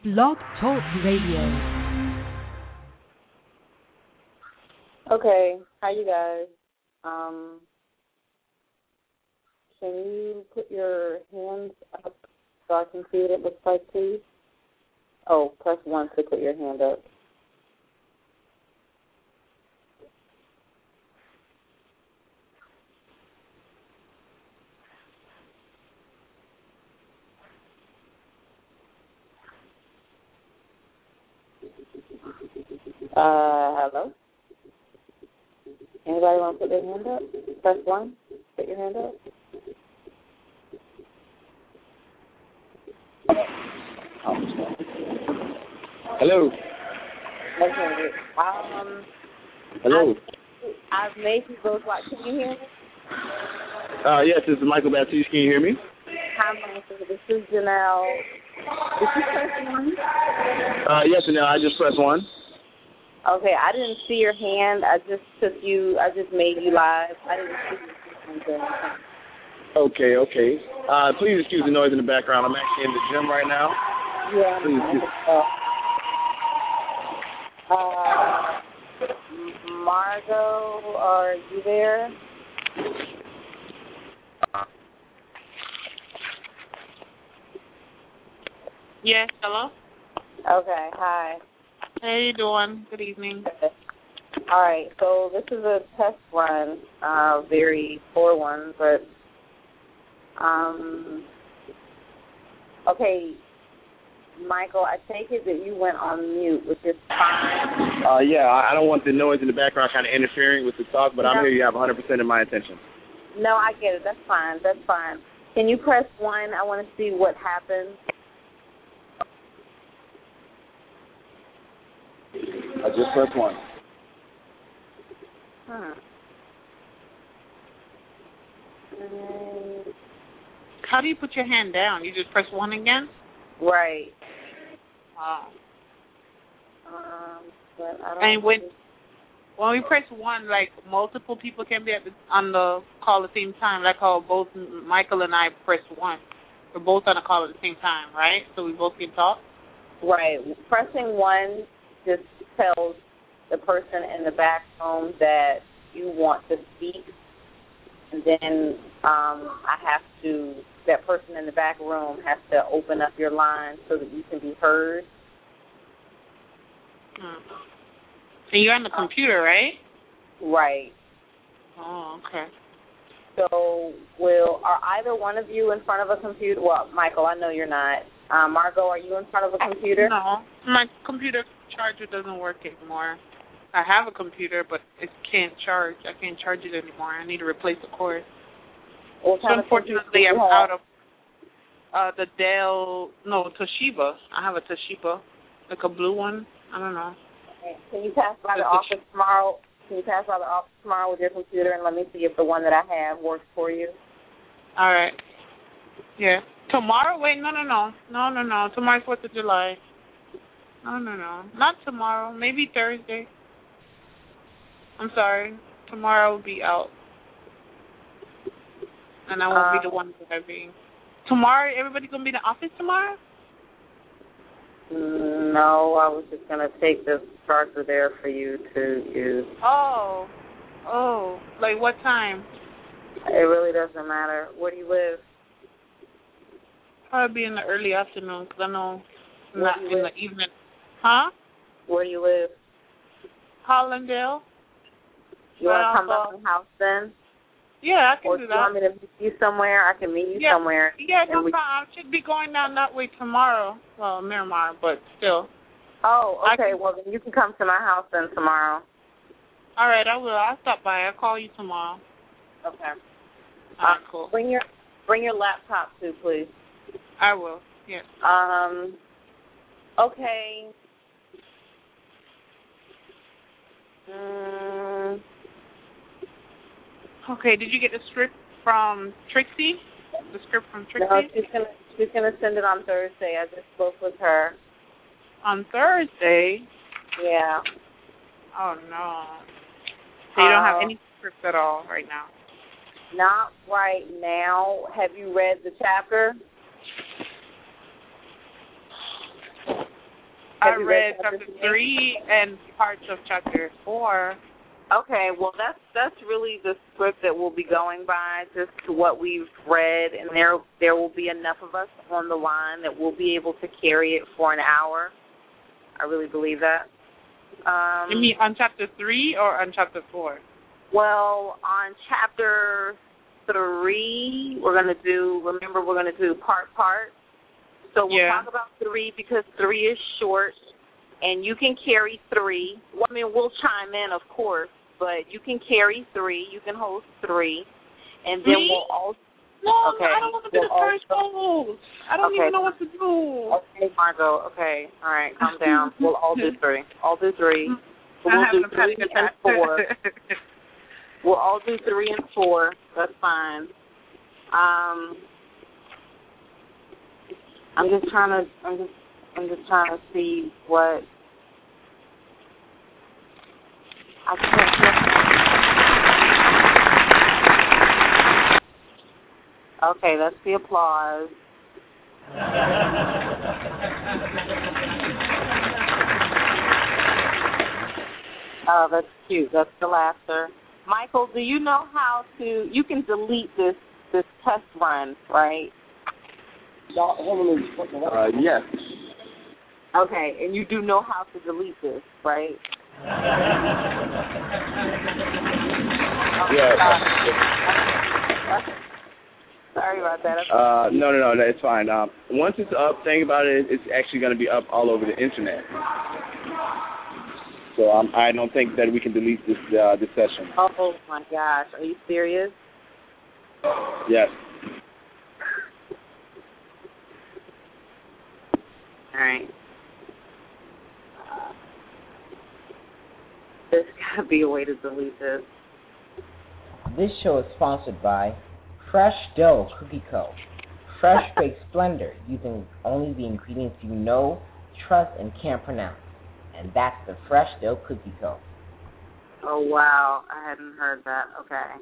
Blog Talk Radio. Okay, hi you guys. Can you put your hands up so I can see what it looks like, please? Oh, press 1 to put your hand up. Hello? Anybody want to put their hand up? Press 1. Put your hand up. Hello. Okay. Hello. I've made you both like. Can you hear me? Yes, this is Michael Baptiste. Can you hear me? Hi, Michael. This is Janelle. Did you press 1? Yes, Janelle. I just pressed 1. Okay, I didn't see your hand. I just made you live. I didn't see your hand. Okay. Please excuse the noise in the background. I'm actually in the gym right now. Yeah. Please excuse. Margot, are you there? Yes, hello? Okay, hi. How you doing? Good evening. All right, so this is a test run, very poor one, but, okay, Michael, I take it that you went on mute, which is fine. Yeah, I don't want the noise in the background kind of interfering with the talk, but I'm here. You have 100% of my attention. No, I get it. That's fine. Can you press 1? I want to see what happens. I just pressed 1. How do you put your hand down? You just press 1 again? Right. Wow. But I don't. And when we press 1, like multiple people can be on the call at the same time. Like how both Michael and I press 1. We're both on a call at the same time, right? So we both can talk. Right. Pressing 1 just tells the person in the back room that you want to speak, and then that person in the back room has to open up your line so that you can be heard. And you're on the computer, right? Right. Oh, okay. So are either one of you in front of a computer? Well, Michael, I know you're not. Margot, are you in front of a computer? No, my computer charger doesn't work anymore. I have a computer, but it can't charge. I can't charge it anymore. I need to replace the cord. So unfortunately, I'm out of the Toshiba. I have a Toshiba, like a blue one. I don't know. Can you pass by the office tomorrow? Can you pass by the office tomorrow with your computer and let me see if the one that I have works for you? All right. Yeah. Tomorrow? Wait, no. Tomorrow's 4th of July. No. Not tomorrow. Maybe Thursday. I'm sorry. Tomorrow will be out. And I won't be the one driving. Tomorrow, everybody going to be in the office tomorrow? No, I was just going to take the charger there for you to use. Oh. Like what time? It really doesn't matter. Where do you live? Probably be in the early afternoon because I know not in the evening. Huh? Where do you live? Hollandale. You want to come by my house then? Yeah, I can do that. Or do you want me to meet you somewhere? I can meet you somewhere. Yeah, no problem. I should be going down that way tomorrow. Well, Miramar, but still. Oh, okay. Well, then you can come to my house then tomorrow. All right, I will. I'll stop by. I'll call you tomorrow. Okay. All right, cool. Bring your laptop too, please. I will. Yes. Okay. Okay, did you get the script from Trixie? The script from Trixie? No, she's gonna send it on Thursday. I just spoke with her. On Thursday? Yeah. Oh no. So you don't have any script at all right now? Not right now. Have you read the chapter? I read chapter 3 and parts of chapter 4. Okay, well that's really the script that we'll be going by, just to what we've read, and there will be enough of us on the line that we'll be able to carry it for an hour. I really believe that. You mean on chapter 3 or on chapter 4? Well, on chapter 3, we're gonna do part. So we'll talk about 3 because 3 is short, and you can carry 3. Well, I mean, we'll chime in, of course, but you can carry 3. You can host 3, and then we'll also. No, okay. I don't want to be the first host. I don't even know what to do. Okay, Margot. Okay, all right, calm down. We'll all do 3. All do 3. We'll do 3 and 4. We'll all do 3 and 4. That's fine. I'm just trying to see what I can't. Okay, that's the applause. Oh, that's cute. That's the laughter. Michael, do you know how to? You can delete this test run, right? Yes. Okay, and you do know how to delete this, right? Sorry about that. No, it's fine. Once it's up, think about it, it's actually going to be up all over the internet. So I don't think that we can delete this session. Oh my gosh, are you serious? Yes. All right. There's got to be a way to delete this. This show is sponsored by Fresh Dough Cookie Co. Fresh baked splendor using only the ingredients you know, trust, and can't pronounce. And that's the Fresh Dough Cookie Co. Oh, wow. I hadn't heard that. Okay.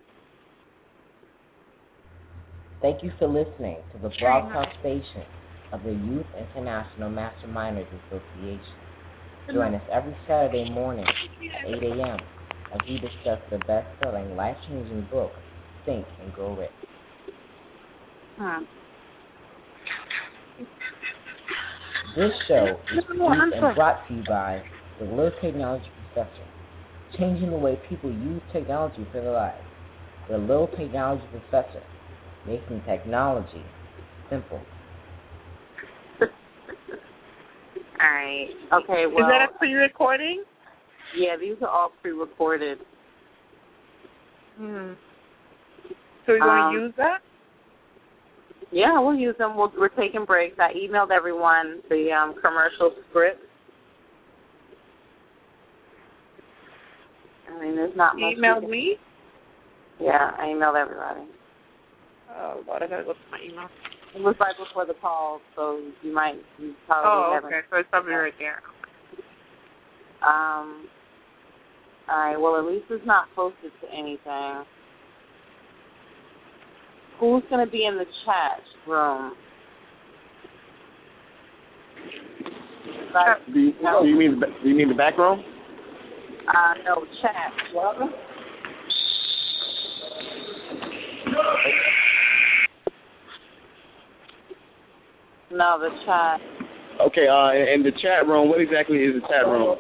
Thank you for listening to the Blog Talk Station of the Youth International Masterminders Association. Join us every Saturday morning at 8 a.m. as we discuss the best-selling, life-changing book, Think and Grow Rich. This show is produced and brought to you by the Little Technology Professor, changing the way people use technology for their lives. The Little Technology Professor, making technology simple. All right. Okay, well. Is that a pre-recording? Yeah, these are all pre-recorded. So you want to use that? Yeah, we'll use them. We're taking breaks. I emailed everyone the commercial script. I mean, there's not much. You emailed me? Yeah, I emailed everybody. Oh, Lord, I got to go to my email. It was right before the call, so you probably haven't. Okay, so it's probably right there. All right, well, at least it's not posted to anything. Who's going to be in the chat room? Do you mean the back room? No, chat. What? No, the chat. Okay, in the chat room, what exactly is the chat room?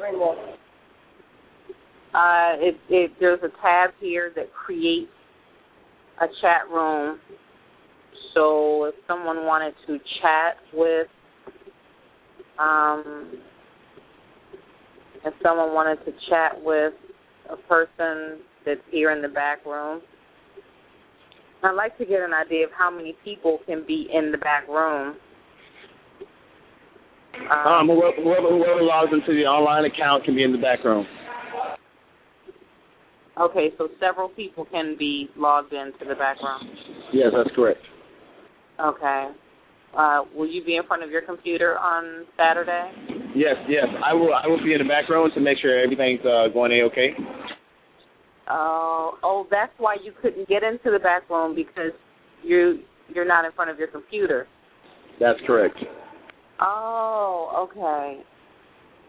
There's a tab here that creates a chat room. So if someone wanted to chat with, a person that's here in the back room, I'd like to get an idea of how many people can be in the back room. Whoever logs into the online account can be in the back room. Okay, so several people can be logged into the back room. Yes, that's correct. Okay. Will you be in front of your computer on Saturday? Yes. I will be in the back room to make sure everything's going A-okay. Oh, that's why you couldn't get into the back room, because you're not in front of your computer. That's correct. Oh, okay.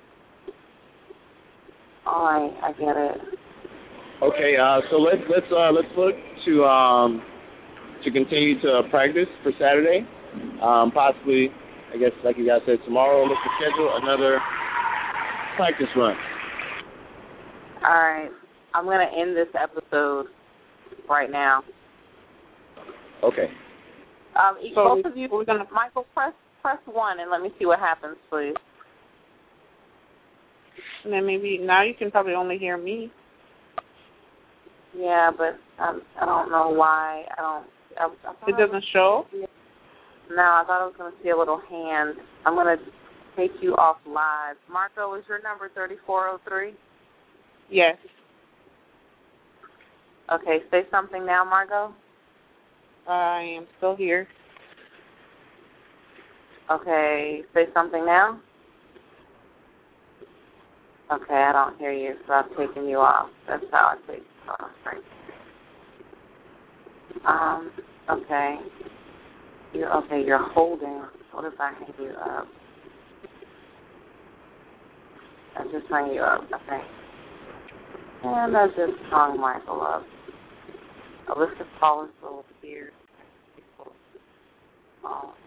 All right, I get it. Okay, so let's look to continue to practice for Saturday. Possibly, I guess, like you guys said, tomorrow. Look to schedule another practice run. All right, I'm gonna end this episode right now. Okay. So both of you, Michael, press 1 and let me see what happens, please. And then maybe now you can probably only hear me. Yeah, but I don't know why. It doesn't show? No, I thought I was going to see a little hand. I'm going to take you off live. Marco, is your number 3403? Yes. Okay, say something now, Marco. I am still here. Okay, say something now. Okay, I don't hear you, so I've taken you off. That's how I take you off, right? Okay. You're holding. What if I hang you up? I just hung you up, okay. And I just hung Michael up. Alyssa Paul's little beard. Oh.